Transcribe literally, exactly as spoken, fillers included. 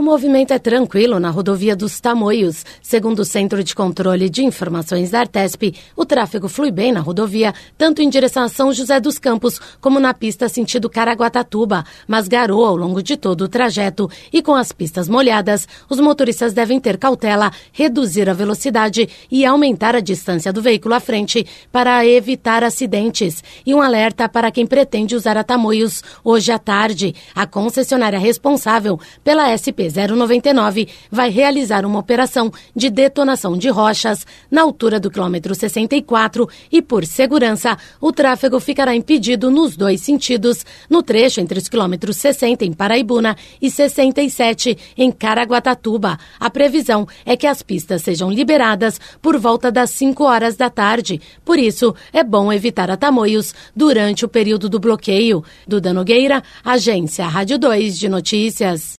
movimento é tranquilo na rodovia dos Tamoios. Segundo o Centro de Controle de Informações da Artesp, o tráfego flui bem na rodovia, tanto em direção a São José dos Campos, como na pista sentido Caraguatatuba, mas garoa ao longo de todo o trajeto. E com as pistas molhadas, os motoristas devem ter cautela, reduzir a velocidade e aumentar a distância do veículo à frente para evitar acidentes. E um alerta para quem pretende usar a Tamoios hoje à tarde. A concessionária responsável pela S P zero noventa e nove vai realizar uma operação de detonação de rochas na altura do quilômetro sessenta e quatro e, por segurança, o tráfego ficará impedido nos dois sentidos, no trecho entre os quilômetros sessenta em Paraibuna e sessenta e sete em Caraguatatuba. A previsão é que as pistas sejam liberadas por volta das cinco horas da tarde. Por isso, é bom evitar a Tamoios durante o período do bloqueio. Duda Nogueira, Agência Rádio dois de Notícias.